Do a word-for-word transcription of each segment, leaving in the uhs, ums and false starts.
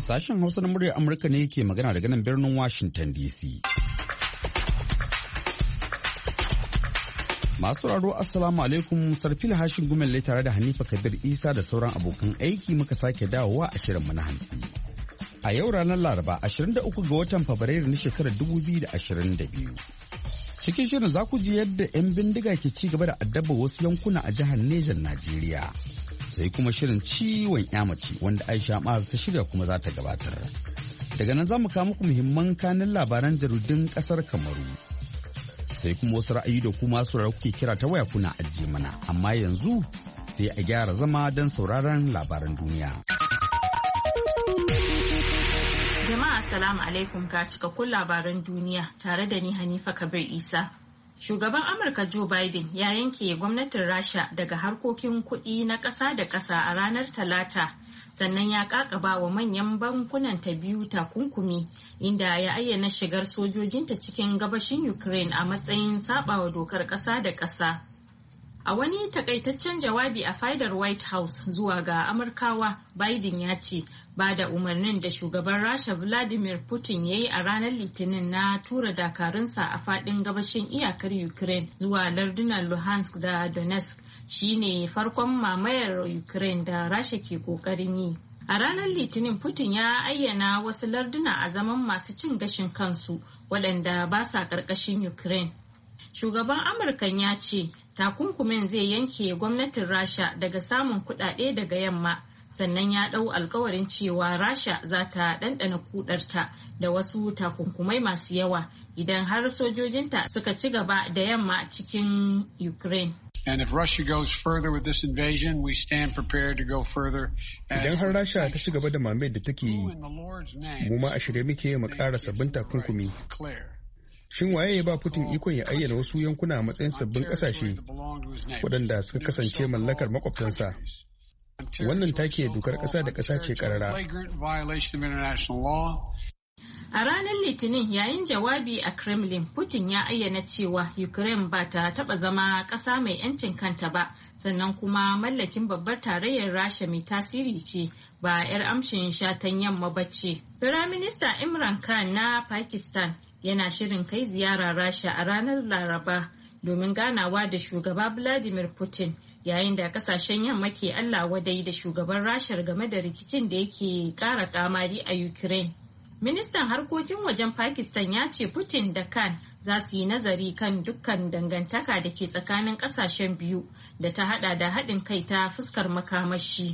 Sashen Hausa na muryar Amurka ne ke magana daga nan birnin Washington D C. Masu raro Assalamu alaikum, Sarfil Hashin Gumelle tare da Hanifa Kabir Isa da sauran abokan aiki muka sake dawowa a shirinmu na hantsi. A yau ranar Laraba ashirin da uku ga watan Fabrairu na shekarar dubu biyu da ashirin da biyu. Cikin shirin za ku ji yadda 'yan bindiga ke ci gaba da addaba wasu yankuna a jihar Nejan, Najeriya. Sai kuma shirin ciwon yamaci wanda Aisha Ma'az ta shirya kuma za ta gabatar. Daga nan za mu kawo muku muhimman kanin labaran jaridun kasar Kamaru. Sai kuma wasu ra'ayi da kuma masu rarra kuke kira ta waya kuna ajiye mana. Amma yanzu sai a gyara zama don sauraron labaran duniya. Jama'a assalamu alaikum, ga cikakkun labaran duniya tare da ni Hanifa Kabir Isa. Shugaban Amurka Joe Biden ya yanke gwamnatin Rasha daga harkokin kuɗi na ƙasa da ƙasa a ranar Talata, sannan ya ƙaƙaba wa manyan bankunan ta biyu takunkumi, inda ya ayyana shigar sojojinta cikin gabashin Ukraine a matsayin saɓawa dokar ƙasa da ƙasa. A wani takaitaccen jawabi a fadar White House zuwa ga Amurkawa, Biden ya ce ba da umarnin da shugaban Rasha Vladimir Putin ya yi a ranar Litinin na tura dakarunsa a fadin gabashin iyakar Ukraine zuwa lardunan Luhansk da Donetsk shine farkon mamayar Ukraine da Rasha ke kokarin yi. A ranar Litinin, Putin ya ayyana wasu larduna a zaman masu cin gashin kansu waɗanda ba sa ƙarƙashin Ukraine. Shugaban Amurkan ya ce takunkumin zai yanke gwamnatin Rasha daga samun kuɗaɗe daga yamma, sannan ya ɗau alkawarin cewa Rasha za ta ɗanɗana kudarta da wasu takunkumai masu yawa idan har sojojinta suka ci gaba da yamma cikin Ukraine. And if Russia goes further with this invasion, we stand prepared to go further. Idan har Rasha ta ci gaba da mamayar da take yi, mu ma a shirye muke mu ƙara sabbin takunkumi. Shin waye ya ba Putin ikon ya ayyana wasu yankuna a matsayin sabbin ƙasashe waɗanda suka kasance mallakar makwabtansa? Wannan take dokar ƙasa da ƙasa ce ƙarara. A ranar Litinin, yayin jawabi a Kremlin, Putin ya ayyana cewa Ukraine ba ta taɓa zama ƙasa mai 'yancin kanta ba, sannan kuma mallakin babbar tarayyar Rasha mai tasiri ce, ba 'yar amshin shatan yamma ba ce. Firaminista Imran Khan na Pakistan yana shirin kai ziyara Rasha a ranar Laraba domin ganawa da shugaba Vladimir Putin, yayin da kasashen yamma ke Allah wadai da shugaban Rashar game da rikicin da yake ƙara kamari a Ukraine. Ministan harkokin wajen Pakistan ya ce Putin da Khan za su yi nazari kan dukkan dangantaka da ke tsakanin kasashen biyu da ta hada da haɗin kai ta fuskar makamashi.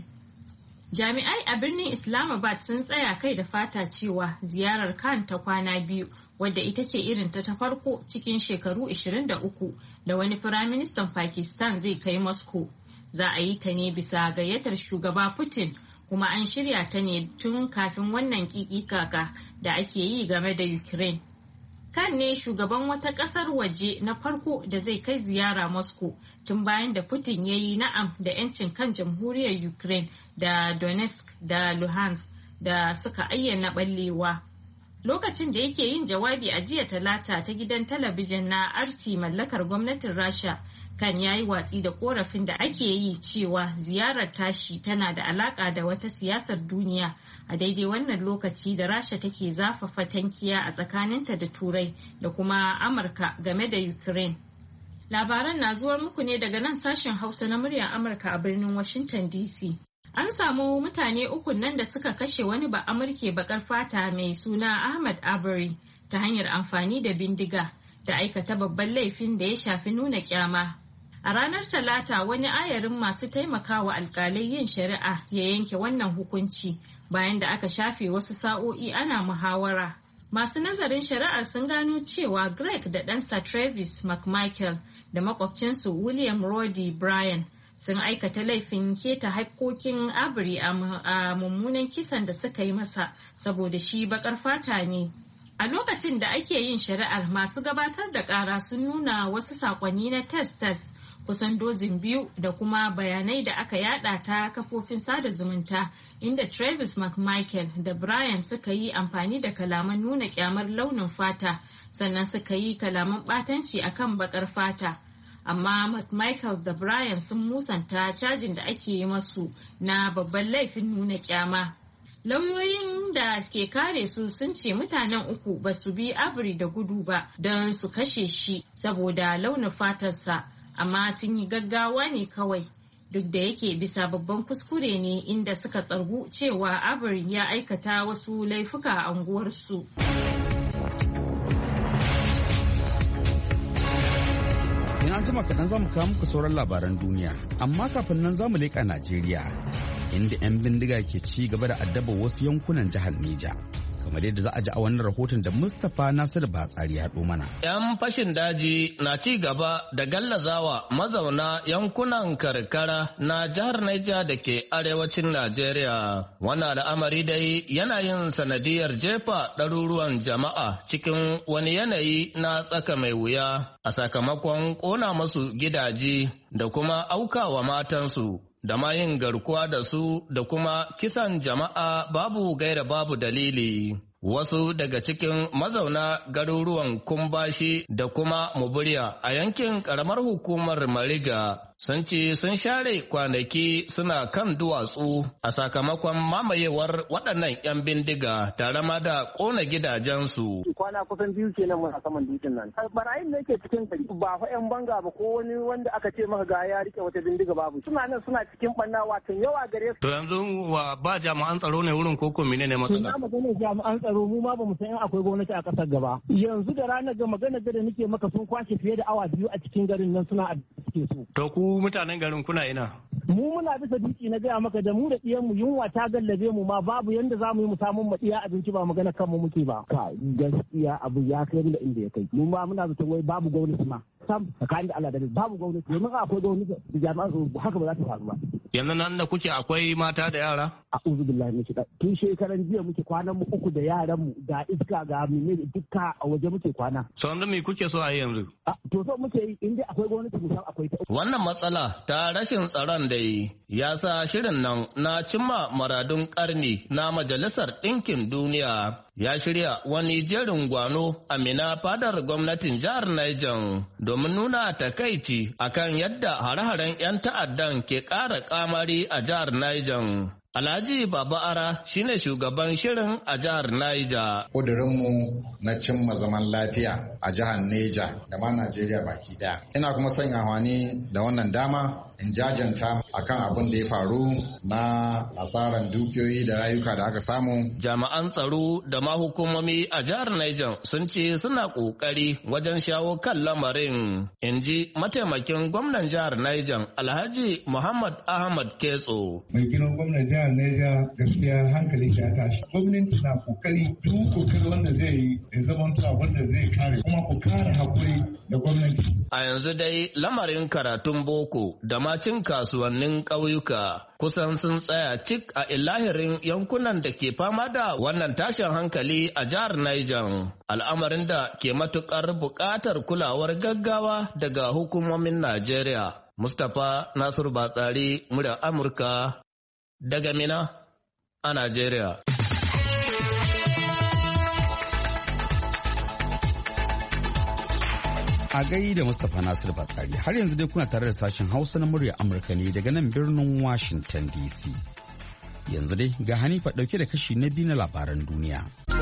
Jami'ai a birnin Islamabad sun tsaya kai da fata cewa ziyarar Khan ta kwana biyu, wadda ita ce irin ta ta farko cikin shekaru ashirin da uku da wani firaministan Pakistan zai kai Moscow, za a yi ta ne bisa gayyatar shugaba Putin, kuma an shirya ta ne tun kafin wannan kikikaka da ake yi game da Ukraine. Khan ne shugaban wata ƙasar waje na farko da zai kai ziyara Moscow tun bayan da Putin ya yi na'am da 'yancin kan jamhuriyar Ukraine da Donetsk da Luhansk da suka ayyana ɓallewa. Lokacin da yake yin jawabi a jiya Talata ta gidan talabijin na R T mallakar gwamnatin Rasha, Khan ya yi watsi da korafin da ake yi cewa ziyarar tashi tana da alaka da wata siyasar duniya a daidai wannan lokaci da Rasha take zafafa tankiya a tsakaninta da Turai da kuma Amurka game da Ukraine. Labaran na zuwa muku ne daga nan sashen Hausa na muryar Amurka a birnin Washington D C. An samu mutane uku nan da suka kashe wani ba Amurke bakar fata mai suna Ahmad Arbery ta hanyar amfani da bindiga da aikata babban laifin da ya shafi nuna kyama. A ranar Talata, wani ayarin masu taimakawa alkalai yin shari'a ya yanke wannan hukunci bayan da aka shafe wasu sa'o'i ana muhawara. Masu nazarin shari'ar sun gano cewa Greg da ɗansa Travis McMichael da makwabcinsu William Roddy Bryan sun aikata laifin keta haƙƙoƙin Arbery a mummunan kisan da suka yi masa saboda shi baƙar fata ne. A lokacin da ake yin shari'ar, masu gabatar da ƙara sun nuna wasu saƙonni na test-test kusan dozin biyu da kuma bayanai da aka yada ta kafofin sada zumunta, inda Travis McMichael da Bryan suka yi amfani da kalaman nuna kyamar launin fata, sannan suka yi kalaman ɓatanci akan baƙar fata. Amma McMichael da Bryan sun musanta cajin da ake yi masu na babban laifin nuna kyama. Lauyoyin da ke kare su sun ce mutanen uku ba su bi Arbery da gudu ba don su kashe shi saboda launin fatarsa, amma sun yi gaggawa ne kawai. Duk da yake bisa babban kuskure ne inda suka tsargu cewa Arbery ya aikata wasu laifuka a unguwarsu. Ina jima kaɗan za mu kawo muku sauran labaran duniya, amma kafin nan za mu leƙa Najeriya, inda 'yan bindiga ke ci gaba da addaba wasu yankunan jihar Neja. Kamar yadda za a ji a wannan rahoton da Mustapha Nasiru Batsari ya haɗo mana. 'Yan fashin daji na ci gaba da gallazawa mazauna yankunan karkara na jihar Niger da ke arewacin Najeriya. Wannan al'amari dai yana yin sanadiyar jefa ɗaruruwan jama'a cikin wani yanayi na tsaka mai wuya a sakamakon ƙona masu gidaje da kuma aukawa matansu. Da ma yin garkuwa da su da kuma kisan jama'a babu gaira babu dalili. Wasu daga cikin mazauna garuruwan Kumbashi da kuma Muburiya a yankin ƙaramar hukumar Mariga sun ce sun share kwanaki suna kan duwatsu a sakamakon mamayewar waɗannan 'yan bindiga tare ma da ƙona gidajensu. Kwana kusan biyu kenan muna saman dutsen nan. Barayin da yake cikin gari ba fa 'yan banga ba ko wani wanda aka ce maka ga ya rike wata bindiga babu. Suna nan suna cikin ɓanna watan yawa gare su. To yanzu wa ba jami'an tsaro ne wurin koko menene matsala? Ina magana jami'an tsaro mu ma ba mu san in akwai gwamnati a ƙasar gaba. Yanzu da ranar ga magana da nake maka sun kwashe fiye da awa biyu a cikin garin nan suna suke so. To ku mutanen garin kuna ina? Mu muna bisa dutse na gaya maka da mu da ɗiyanmu yunwa ta gallabe mu ma babu yanda za mu yi mu samun mu ɗiya abinci ba magana kanmu muke ba. Ka gaskiya abu ya kai mu da inda ya kai. Mu ma muna zaton wai babu gwamnati ma. Sam tsakanin da Allah da babu gwamnati domin akwai gwamnati da jami'an tsaro haka ba za ta faru ba. Yanzu nan da kuke akwai mata da yara? A'udhu billahi min shaitan. Tun shekaran jiya muke kwanan mu uku da yaran mu ga iska ga mene dukka a waje muke kwana. So yanzu me kuke so a yi yanzu? To so muke yi inda akwai gwamnati mu san akwai ta. Wannan matsala ta rashin tsaron da yi ya sa shirin nan na cimma maradun karni na Majalisar Ɗinkin Duniya ya shirya wani jerin gwano a Mina fadar gwamnatin jihar Niger domin nuna takaici akan yadda hare-haren 'yan ta'addan ke ƙara kamari a jihar Niger. Alhaji Baba Ara shine shugaban shirin a jihar Niger. Ƙudurinmu na cimma zaman lafiya a jihar Niger da ma Najeriya baki daya. Ina kuma son amfani da wannan dama in jajanta akan abin da ya faru na asaran dukiyoyi da rayuka da aka samu. Jami'an tsaro da ma hukumomi a jihar Niger sun ce suna ƙoƙari wajen shawo kan lamarin, in ji mataimakin gwamnan jihar Niger Alhaji Muhammad Ahmad Ketso. Mai gidan gwamnan jihar Niger gaskiya hankali ya tashi. Gwamnati na kokari duk kokari wanda zai yi ya zama wanda zai kare kuma ku kare hakuri da gwamnati. A yanzu dai lamarin karatun boko da macin kasuwannin ƙauyuka kusan sun tsaya cik a ilahirin yankunan da ke fama da wannan tashin hankali a jihar Niger. Al'amarin da ke matuƙar buƙatar kulawar gaggawa daga hukumomin Najeriya. Mustapha Nasiru Batsari, muryar Amurka daga Mina a Najeriya. A gai da Mustapha Nasir Batsari, har yanzu dai kuna tare da sashen Hausa na murya Amurka ne daga nan birnin Washington D C. Yanzu dai ga Hanifa ɗauke da kashi na biyu na labaran duniya.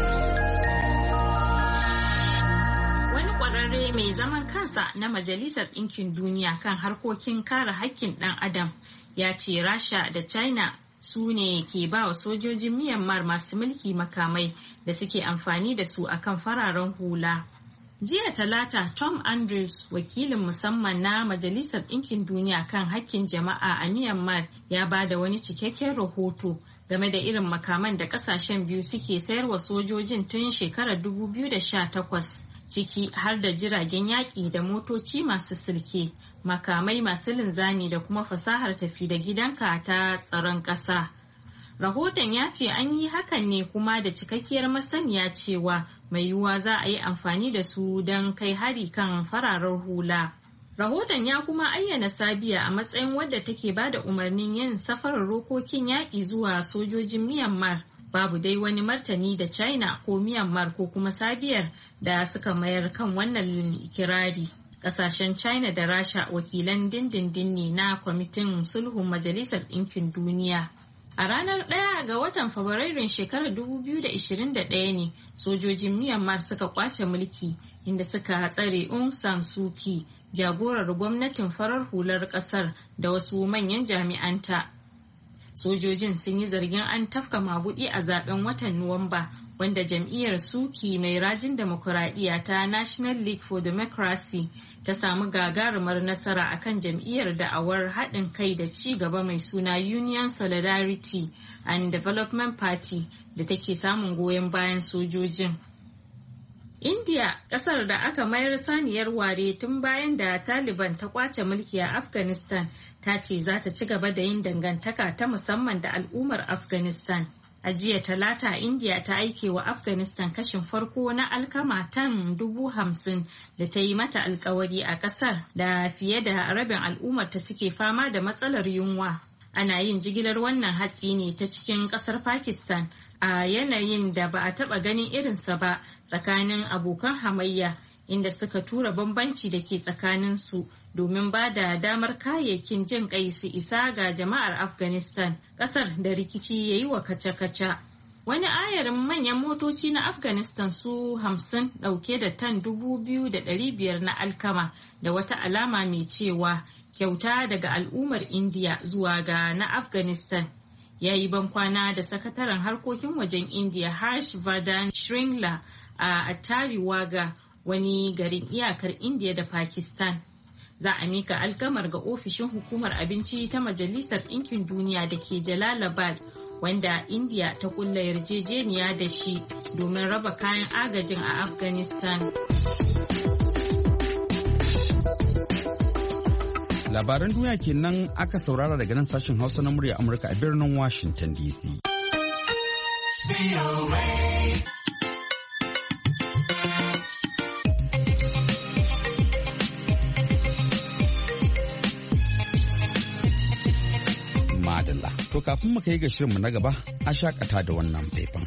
Wani ƙwararre mai zaman kansa na Majalisar Ɗinkin Duniya kan harkokin kare haƙƙin ɗan Adam ya ce Rasha da China su ne ke ba wa sojojin Myanmar masu mulki makamai da suke amfani da su akan fararen hula. Jiya Talata, Tom Andrews, wakilin musamman na Majalisar Ɗinkin Duniya kan hakkin jama'a a Myanmar, ya ba da wani cikakken rahoto game da irin makaman da ƙasashen biyu suke sayarwa sojojin tun shekarar dubu biyu da sha takwas, ciki har da jiragen yaƙi da motoci masu silke, makamai masu linzami da kuma fasahar tafi da gidanka ta tsaron ƙasa. Rahoton ya ce an yi hakan ne kuma da cikakkiyar masaniya cewa mai yiwuwa za a yi amfani da su don kai hari kan fararen hula. Rahoton ya kuma ayyana Sabiya a matsayin wadda take ba da umarnin yin safarar rokokin yaƙi zuwa sojojin Myanmar. Babu dai wani martani da China ko Myanmar ko kuma Sabiyar da suka mayar kan wannan ikirari. Ƙasashen China da Rasha wakilan dindindin ne na kwamitin sulhun Majalisar Ɗinkin Duniya. A ranar ɗaya ga watan Fabrairun shekarar dubu biyu da ishirin da ɗaya ne sojojin Myanmar suka kwace mulki inda suka tsare Aung San Suu Kyi, jagorar gwamnatin farar hular ƙasar da wasu manyan jami'anta. Sojojin sun yi zargin an tafka maguɗi a zaben watan Nuwamba wanda jam'iyyar Suu Kyi mai rajin demokuraɗiyya ta National League for Democracy ta samu gagarumar nasara akan jam'iyyar da'awar haɗin kai da ci gaba mai suna Union Solidarity and Development Party da take samun goyon bayan sojojin. India, ƙasar da aka mayar saniyar ware tun bayan da Taliban ta kwace mulki a Afghanistan, ta ce za ta ci gaba da yin dangantaka ta musamman da al'ummar Afghanistan. A jiya Talata, India ta aike wa Afghanistan kashin farko na alkama tan dubu hamsin da ta yi mata alkawari a ƙasar da fiye da rabin al'ummar ta suke fama da matsalar yunwa. Ana yin jigilar wannan hatsi ne ta cikin ƙasar Pakistan a yanayin da ba a taɓa ganin irinsa ba tsakanin abokan hamayya, inda suka tura bambanci da ke tsakaninsu domin ba da damar kayayyakin jin kai su isa ga jama'ar Afghanistan, ƙasar da rikici ya yi wa kaca-kaca. Wani ayarin manyan motoci na Afghanistan su hamsin ɗauke da tan dubu biyu da ɗari biyar na alkama da wata alama mai cewa kyauta daga al'ummar Indiya zuwa ga na Afghanistan. Ya yi bankwana da sakataren harkokin wajen Indiya Harsh Vardhan Shringla a Attari Waga, wani garin iyakar Indiya da Pakistan. Za a mika alkamar ga ofishin hukumar abinci ta Majalisar Ɗinkin Duniya da ke Jalalabad, wanda Indiya ta kulla yarjejeniya da shi domin raba kayan agajin a Afghanistan. Labaran duniya kenan aka saurara daga nan sashen Hausa na murya Amurka a birnin Washington D C. Madalla, to kafin mu kai ga shirinmu na gaba, a shakata da wannan faifan.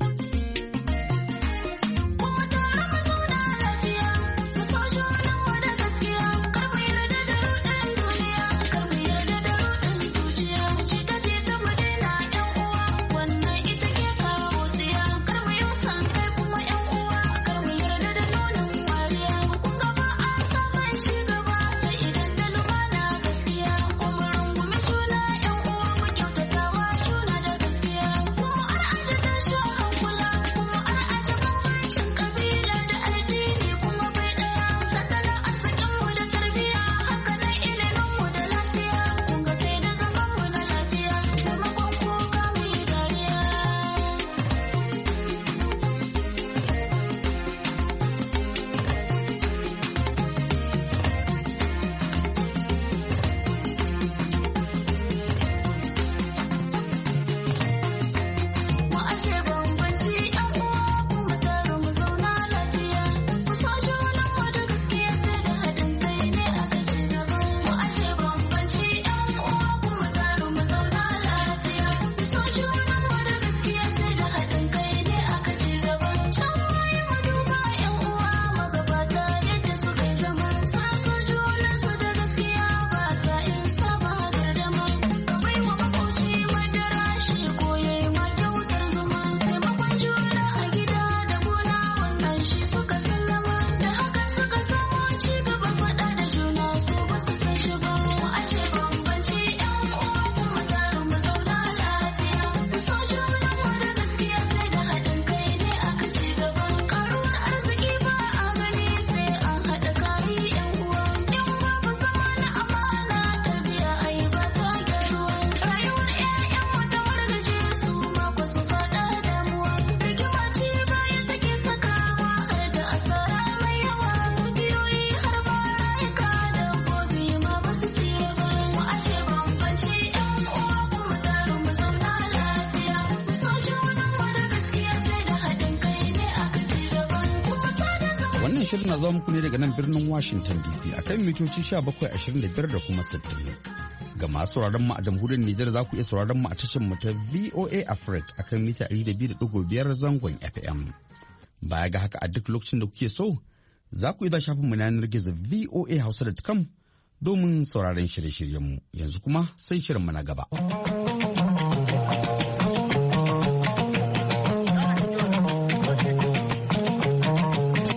Shirin na zuwa muku ne daga nan birnin Washington D C akan mitoci sha bakwai ashirin da biyar da kuma sittin. Ga masu sauraron mu a jamhuriyar Nijar za ku iya sauraron mu a tashar mu ta V O A Africa akan mita ɗari da biyu da ɗigo biyar zangon F M. Baya ga haka a duk lokacin da kuke so za ku iya shafin mu na yanar gizo V O A Hausa dot com domin sauraron shirye-shiryen mu. Yanzu kuma sai shirin mu na gaba.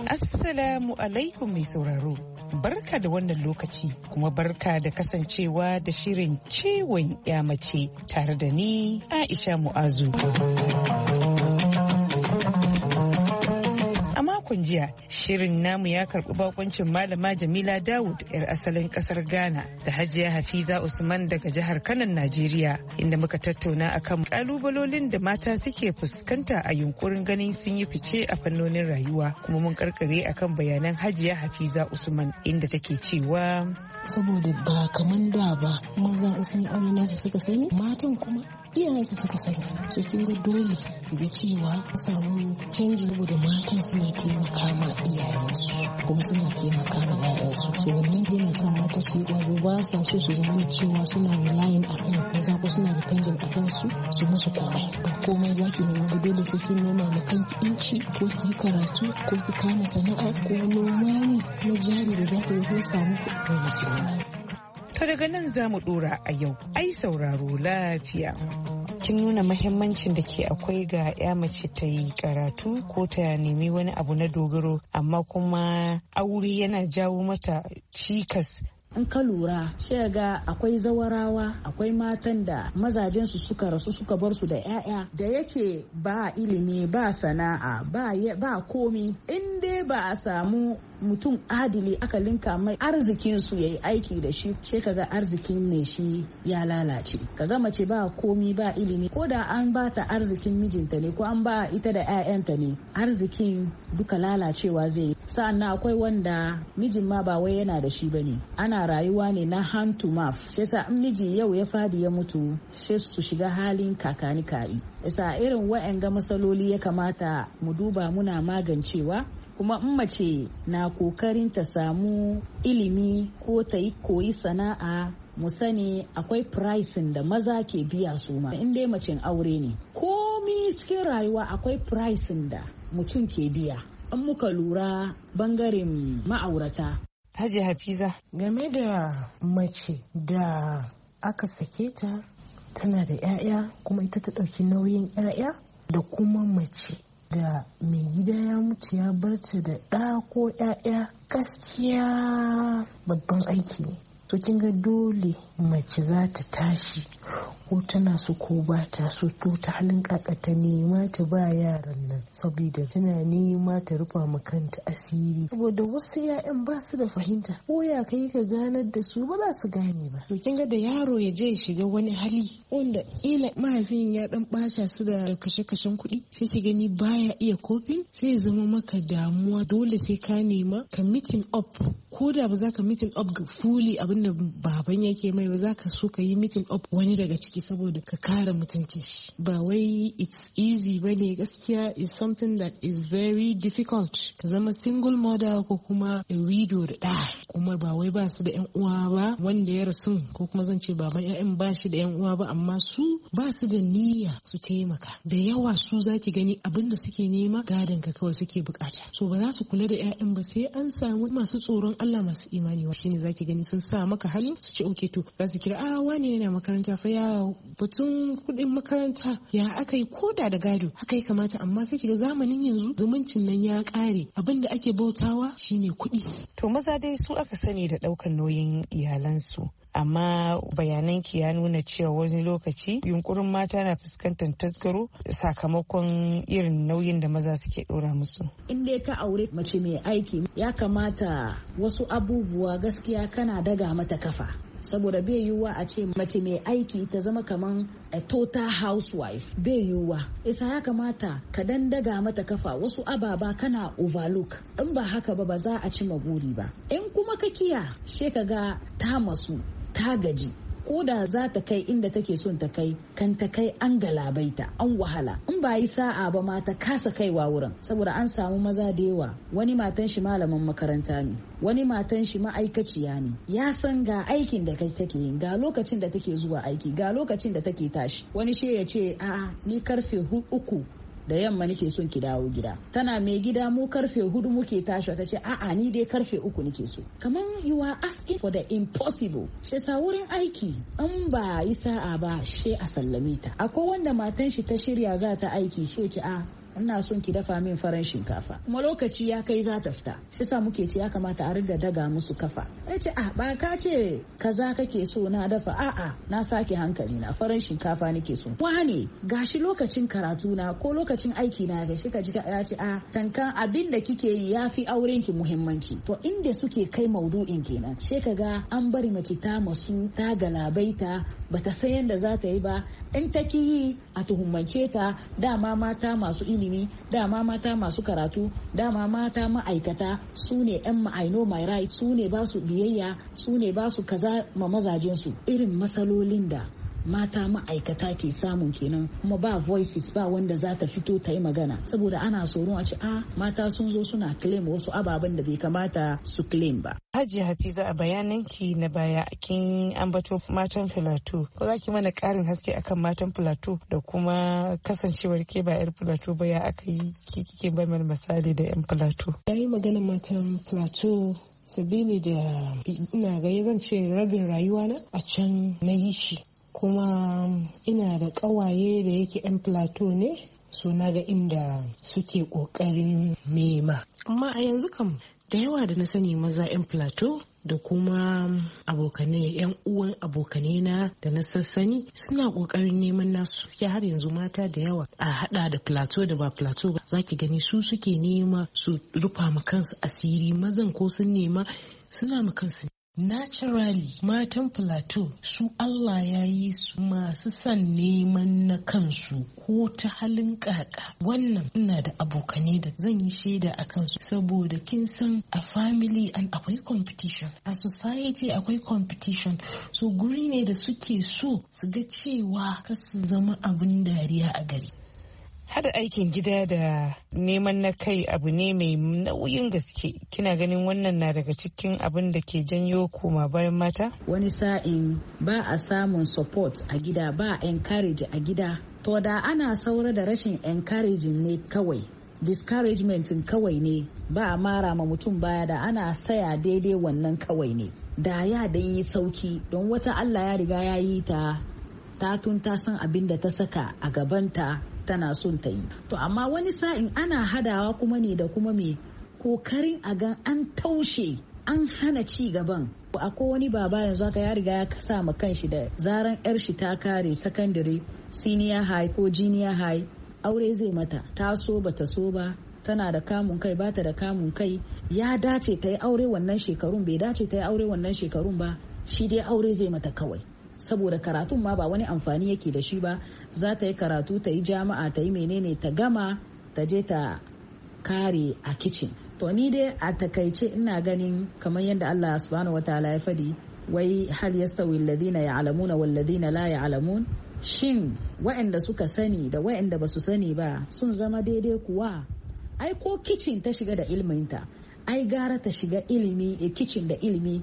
Assalamu alaikum mai sauraro. Barka da wannan lokaci kuma barka da kasancewa da shirin ciwon ya mace tare da ni Aisha Mu'azu. A makon jiya shirin namu ya karɓi bakoncin malama Jamila Dawud yar asalin ƙasar Ghana da Hajiya Hafiza Usman daga jihar Kano Najeriya, inda muka tattauna akan kalubalolin da mata suke fuskanta a yunkurin ganin sun yi fice a fannonin rayuwa, kuma mun karkare akan bayanan Hajiya Hafiza Usman inda take cewa saboda ba kaman da ba mazan sun aure nasu suka sani, matan kuma iyayensu suka sani. So kin ga dole ki ga cewa samu canji saboda matan suna taimaka ma iyayensu kuma suna taimaka ma ƴaƴansu. So wannan da yana sa mata su yi ba sa so su zama cewa suna relying akan maza ko suna dependent akan su su musu komai. Ba komai za ki nema ba, dole sai kin nema ma kanki inci ko ki yi karatu ko ki kama sana'a ko noma ne na jari da za ki ga kin samu kuɗi da ki nema. To daga nan za mu dora a yau, ai sauraro lafiya. Kin nuna mahimmancin da ke akwai ga ya mace ta yi karatu ko ta nemi wani abu na dogaro, amma kuma aure yana jawo mata cikas. In ka lura sai ga akwai zawarawa, akwai matan da mazajensu suka rasu suka bar su da 'ya'ya da yake ba ilimi ba sana'a ba ba komi, in dai ba a samu mutum adili aka linka mai arzikin su yayi aiki da shi, sai kaga arzikin ne shi ya lalace. Kaga mace ba komi ba ilimi, ko da an ba ta arzikin mijinta ne ko an ba ita da 'ya'yanta ne, arzikin duka lalacewa zai yi. Sa'annan akwai wanda mijin ma ba wai yana da shi bane, ana rayuwa ne na hand to mouth. Shi yasa in miji yau ya fadi ya mutu sai su shiga halin kakani kai. Yasa irin wa'anga masaloli ya kamata mu duba muna magancewa. Kuma in mace na kokarin ta samu ilimi ko ta yi koyi sana'a, mu sani akwai pricing da maza ke biya su ma. In dai macen aure ne, komi cikin rayuwa akwai pricing da mutum ke biya. In muka lura bangaren ma'aurata. Hajiya Hafiza, game da mace da aka sake ta tana da 'ya'ya kuma ita ta ɗauki nauyin 'ya'ya, da kuma mace da mai gida ya mutu ya barta da ɗa ko 'ya'ya, gaskiya babban aiki ne. To kin ga dole mace za ta tashi ko tana so ko ba ta so, to ta halin kaka ta nema ta ba yaran nan, saboda tana nema ta rufa ma kanta asiri, saboda wasu ya'yan ba su da fahimta, ko ya kai ka ganar da su ba za su gane ba. To kin ga da yaro ya je shiga wani hali wanda kila mahaifin ya dan baca su da kashe-kashen kuɗi, sai ki gani baya iya kofin, sai ya zama maka damuwa. Dole sai ka nema ka meeting up, ko da ba za ka meeting up ga fully abinda baban yake mai ba, za ka so ka yi meeting up wani daga ciki saboda ka kare mutuncin shi. Ba wai it's easy ba ne, gaskiya is something that is very difficult. Ka zama single mother ko kuma a widow da ɗa, kuma ba wai ba su da yan uwa ba wanda ya rasu, ko kuma zan ce baban ƴaƴan ba shi da yan uwa ba, amma su ba su da niyya su taimaka. Da yawa su zaki gani abinda suke nema gadon ka kawai suke bukata, so ba za su kula da ƴaƴan ba. Sai an samu masu tsoron Allah masu imani, wa shine zaki gani sun sa maka hali su ce okay to za su kira a wani yana makaranta fa, ya batun kudin makaranta ya aka yi, koda da gado haka ya kamata. Amma sai kiga zamanin yanzu zumuncin nan ya kare, abinda ake bautawa shine kuɗi. To maza dai su aka sani da ɗaukar nauyin iyalansu, amma bayananki ya nuna cewa wani lokaci yunkurin mata na fuskantar tasgaro sakamakon irin nauyin da maza suke ɗora musu. In dai ka aure mace mai aiki, ya kamata wasu abubuwa gaskiya kana daga mata kafa, saboda bai yiwuwa a ce mace mai aiki ta zama kaman a total housewife, bai yiwuwa. Isa ya kamata ka dan daga mata kafa, wasu ababa kana overlook, in ba haka ba ba za a ci maguri ba. In kuma ka kiya she ka ga ta masu ta gaji, ko da za ta kai inda take son ta kai, kan ta kai an galabaita, an wahala. In ba yi sa'a ba ma ta kasa kaiwa wurin, saboda an samu maza da yawa. Wani matan shi malamin makaranta ne, wani matan shi ma'aikaciya ne, ya san ga aikin da kai take yi, ga lokacin da take zuwa aiki, ga lokacin da take tashi. Wani shi ya ce a'a ni karfe uku da yamma nake son ki dawo gida, tana mai gida mu karfe hudu muke tashi, ta ce a'a ni dai karfe uku nake so. Kaman you are asking for the impossible. She sa wurin aiki in ba yi sa'a ba she a sallame ta. Akwai wanda matan shi ta shirya za ta aiki, she ce a ina son ki dafa min farin shinkafa kuma lokaci ya kai za ta fita shi sa muke ce ya kamata a riga daga musu kafa ya ce ah ba ka ce kaza kake so na dafa a'a na sake hankali na farin shinkafa nake so wane gashi lokacin karatu na ko lokacin aiki na gashi ka ji ya ce ah tankan abin da kike yi yafi auren ki muhimmanci to inda suke kai maudu'in kenan sai kaga an bari mace ta masu ta galabaita bata san yadda za ta yi ba in ta ki yi a tuhummance ta dama mata masu ilimi dama mata masu karatu dama mata ma'aikata su ne yan I know my right su ne ba su biyayya su ne ba su kaza ma mazajensu irin matsalolin da mata ma'aikata ke samun kenan kuma ba voices ba wanda za ta fito ta yi magana saboda ana tsoron a ce a mata sun zo suna claim wasu ababen da bai kamata su claim ba. Hajiya Hafiza a bayananki na baya kin ambato matan Filato ko za ki mana karin haske akan matan Filato da kuma kasancewar ke ba yar Filato ba ya aka yi kike bai mana misali da yan Filato. Yayi magana matan Filato sabili da ina ga zan ce rabin rayuwa na a can na yi shi kuma ina da ƙawaye da yake 'yan plateau ne so na ga inda suke ƙoƙarin nema amma a yanzu kam da yawa da na sani maza 'yan plateau da kuma abokanai 'yan uwan abokanai na da na sassani suna ƙoƙarin neman nasu suke har yanzu mata da yawa a hada da plateau da ba plateau ba zaki gani su suke nema su rufa ma kansu asiri mazan ko sun nema suna ma kansu. Naturally, matan Plateau su Allah ya yi su masu son neman na kansu ko ta halin kaka. Wannan ina da abokanai da zan yi shaida a kansu saboda kin san a family and akwai competition, a society akwai competition. So guri ne da suke so su ga cewa kasu zama abin dariya a gari. Hada aikin gida da neman na kai abu ne mai nauyin gaske. Kina ganin wannan na daga cikin abin da ke janyo koma bayan mata? Wani sa'in ba a samun support a gida, ba encourage a gida. To da ana saura da rashin encouraging ne kawai. Discouragement kawai ne, ba a mara ma mutum baya da ana saya daidai wannan kawai ne. Da ya da yi sauki don wata Allah ya riga ya yi ta, ta tun ta san abin da ta saka a gabanta tana son ta yi. To amma wani sa'in ana hadawa kuma ne da kuma me kokarin a gan an taushe an hana ci gaban. Akwai wani baba yanzu haka ya riga ya kasa ma kanshi da zaran yar shi ta kare secondary, senior high ko junior high aure zai mata. Ta so bata so ba, tana da kamun kai bata da kamun kai, ya dace ta yi aure wannan shekarun bai dace ta yi aure wannan shekarun ba, shi dai aure zai mata kawai. Saboda karatun ma ba wani amfani yake da shi ba, za ta yi karatu ta yi jama'a ta yi menene ta gama ta je ta kare a kicin. To ni dai a takaice ina ganin kamar yadda Allah subhanahu wataala ya fadi wai hal yastawi alladhina ya'lamuna wal ladina la ya'lamun, shin waɗanda suka sani da waɗanda ba su sani ba sun zama daidai kuwa? Ai ko kicin ta shiga da ilminta, ai gara ta shiga ilimi e kicin da ilimi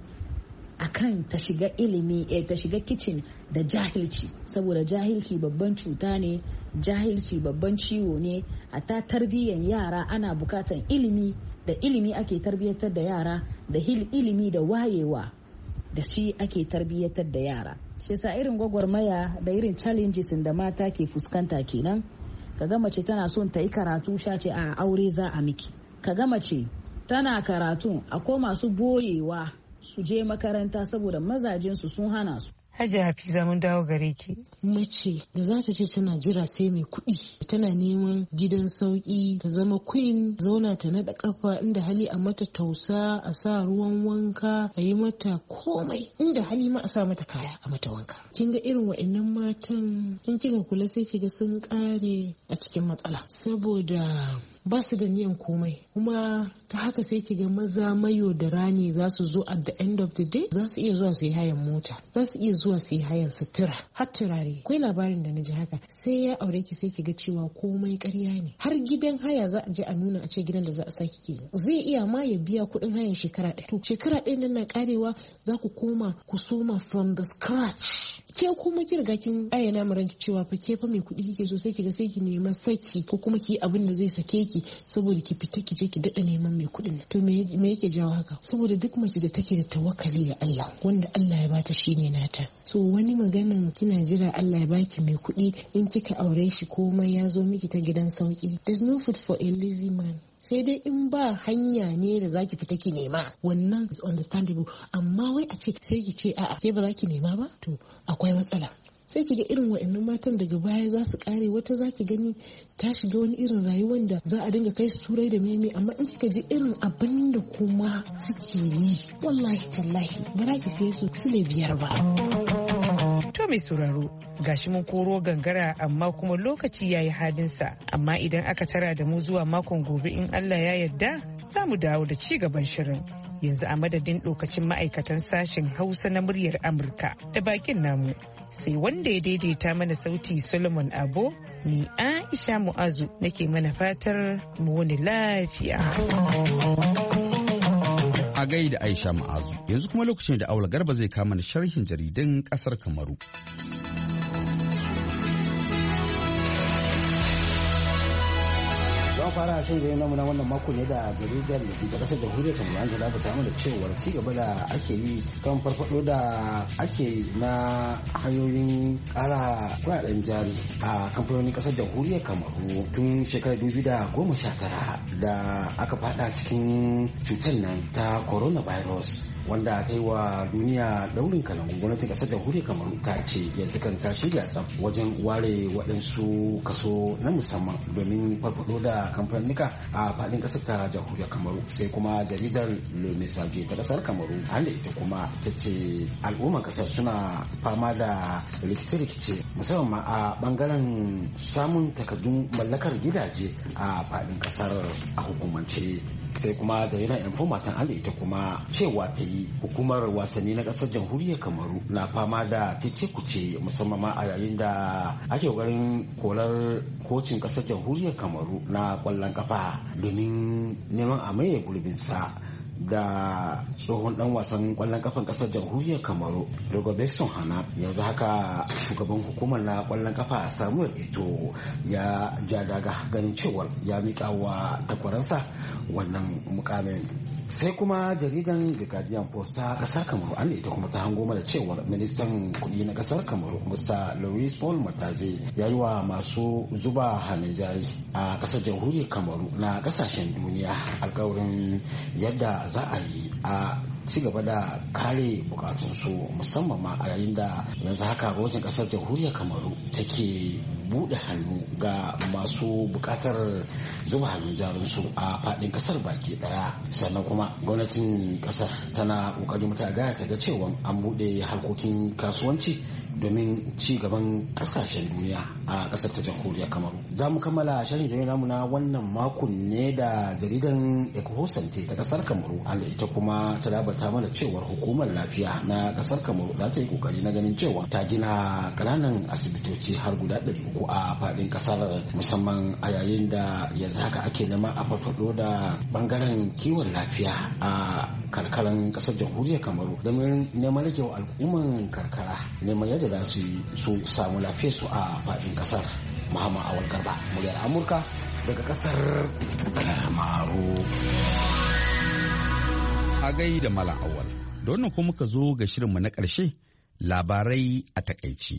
akan ta shiga ilimi eh, ta shiga kicin da jahilci, saboda jahilci babban cuta ne, jahilci babban ciwo ne. A ta tarbiyyar yara ana bukatan ilimi, da ilimi ake tarbiyyatar da yara, da ilimi da wayewa da shi ake tarbiyyatar da yara. Shi yasa irin gwagwarmaya da irin challenges da mata ke fuskanta kenan. Kaga mace tana son ta yi karatu sha ce a aure za a miki, kaga mace tana karatu akwai masu boyewa su je makaranta saboda mazajensu sun hana su. Hajiya Hafiza mun dawo gare ki. Mace da za ta ce tana jira sai mai kuɗi, tana neman gidan sauƙi, ta zama queen, zauna ta naɗa ƙafa, inda hali a mata tausa, a sa ruwan wanka, a yi mata komai, inda hali ma a sa mata kaya a mata wanka. Kin ga irin wa'annan matan in kika kula sai kiga sun ƙare a cikin matsala saboda ba su da niyan komai, kuma ta haka sai ki ga maza mayo da rani za su zo at the end of the day za su iya zuwa su yi hayan mota, za su iya zuwa su yi hayan sutura har turare. Akwai labarin da na ji haka, sai ya aure ki sai ki ga cewa komai ƙarya ne, har gidan haya za a je a nuna a ce gidan da za a saki ke zai iya ma ya biya kuɗin hayan shekara ɗaya. To shekara ɗaya nan na karewa za ku koma ku soma from the scratch. Ke kuma ki riga kin ayyana mu ranki cewa fa ke fa mai kuɗi kike so, sai ki ga sai ki nema saki ko kuma ki abin da zai sake ki ki saboda ki fita ki je ki dada neman mai kuɗin to me yake jawo haka saboda duk mace da take da tawakkali ga Allah wanda Allah ya bata shine nata so wani maganan kina jira Allah ya baki mai kuɗi in kika aure shi komai ya zo miki ta gidan sauki there's no food for a lazy man sai dai in ba hanya ne da zaki fita ki nema wannan is understandable amma wai a ce sai ki ce a'a ke ba za ki nema ba to akwai matsala sai ki ga irin waɗannan matan daga baya za su kare wata za ki gani ta shiga wani irin rayuwar da za a dinga kai su turai da meme amma in kika ji irin abin da kuma suke yi wallahi tallahi ba za ki sai su su ne biyar ba. To mai sauraro gashi mun koro gangara amma kuma lokaci ya yi halinsa amma idan aka tara da mu zuwa makon gobe in Allah ya yarda za mu dawo da ci gaban shirin. Yanzu a madadin lokacin ma'aikatan sashen Hausa na muryar Amurka da bakin namu sai wanda ya daidaita mana sauti Solomon Abo ni Aisha Mu'azu nake mana fatar mu wani lafiya. A gaida Aisha Mu'azu yanzu kuma lokacin da Aula Garba zai kama sharhin jaridan kasar Kamaru. fara shin gari namu na wannan mako ne da jaridar da ke kasar jamhuriyar kamaru an jalaba ta da cewar ci gaba da ake yi kan farfado da ake na hanyoyin kara kudaden jari a kamfanonin kasar jamhuriyar kamaru tun shekarar dubu da goma sha tara da aka fada cikin cutar nan ta coronavirus wanda ta yi wa duniya daurin kalangu. Gwamnatin kasar jamhuriyar kamaru ta ce yanzu kan ta shirya tsaf wajen ware waɗansu kaso na musamman domin farfado da kamfanika a faɗin kasar ta jamhuriyar kamaru. Sai kuma jaridar le message ta kasar kamaru handa ita kuma ta ce al'umman kasar suna fama da rikice-rikice musamman a bangaren samun takardun mallakar gidaje a faɗin kasar a hukumance. Sai kuma jaridar informatan handa ita kuma cewa ta yi hukumar wasanni na kasar jamhuriyar kamaru na fama da cece-kuce musamman ma a yayin da ake kokarin korar kocin kasar jamhuriyar kamaru na kwallon kafa domin neman a maye gurbinsa da tsohon dan wasan kwallon kafan kasar jamhuriyar kamaru Robertson Hana. Yanzu haka shugaban hukumar na kwallon kafa Samuel Eto'o ya ja daga ganin cewar ya mika wa takwaransa wannan mukamin. Sai kuma jaridan The Guardian Post ta kasar kamaru an ita kuma ta hango mana cewar ministan kudi na kasar kamaru Mr. Louis Paul Mataze ya yi wa masu zuba hannun jari a kasar jamhuriyar kamaru na kasashen duniya alkawarin yadda za a yi a ci gaba da kare bukatunsu musamman ma a yayin da yanzu haka gwamnatin kasar jamhuriyar kamaru take bude hannu ga masu bukatar zuba hannun jarinsu a fadin kasar baki daya. Sannan kuma gwamnatin kasar tana kokari mata gaya ta ga cewa an bude harkokin kasuwanci domin ci gaban kasashen duniya a kasar ta jamhuriyar kamaru. Za mu kammala shirin jami'a namu na wannan makon ne da jaridan Ekosante ta kasar kamaru an ita kuma ta labarta mana cewar hukumar lafiya na kasar kamaru za ta yi kokari na ganin cewa ta gina kananan asibitoci har guda ɗari uku a faɗin kasar musamman a yayin da yanzu haka ake nema a farfado da bangaren kiwon lafiya a karkaran kasar jamhuriyar kamaru domin neman rage wa al'umman karkara neman yadda za su su samu lafiyar su a faɗin kasar. Muhammad Awal Garba, muryar Amurka daga kasar Kamaru. A gai da Malam Awal, da wannan kuma muka zo ga shirinmu na ƙarshe labarai a takaici.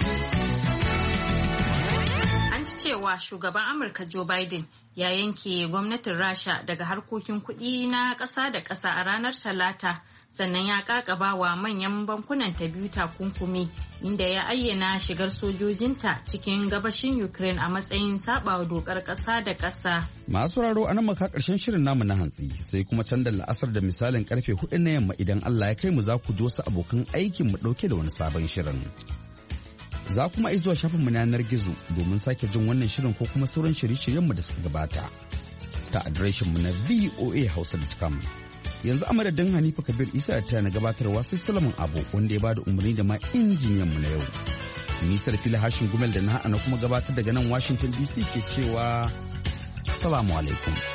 An ci cewa shugaban Amurka Joe Biden ya yanke gwamnatin Rasha daga harkokin kuɗi na ƙasa da ƙasa a ranar Talata. Sannan ya kakaba wa manyan bankunan ta biyu takunkumi inda ya ayyana shigar sojojinta cikin gabashin Ukraine a matsayin sabawa dokar ƙasa da ƙasa. Masu raro a nan maka ƙarshen shirin namu na hantsi sai kuma can da la'asar da misalin karfe hudu na yamma idan Allah ya kai mu za ku ji wasu abokan aikin mu ɗauke da wani sabon shirin. Za kuma zuwa shafin mu na yanar gizo domin sake jin wannan shirin ko kuma sauran shirye-shiryen mu da suka gabata ta adireshin mu na v o a hausa dot com. Yanzu a madadin Hanifa Kabir Isa ta na gabatarwa sai Salamun Abu wanda ya bada umarni da ma injiniyan mu na yau. Nisar fili hashin gumel da na haɗa na kuma gabatar daga nan Washington D C ke cewa Salamu alaikum.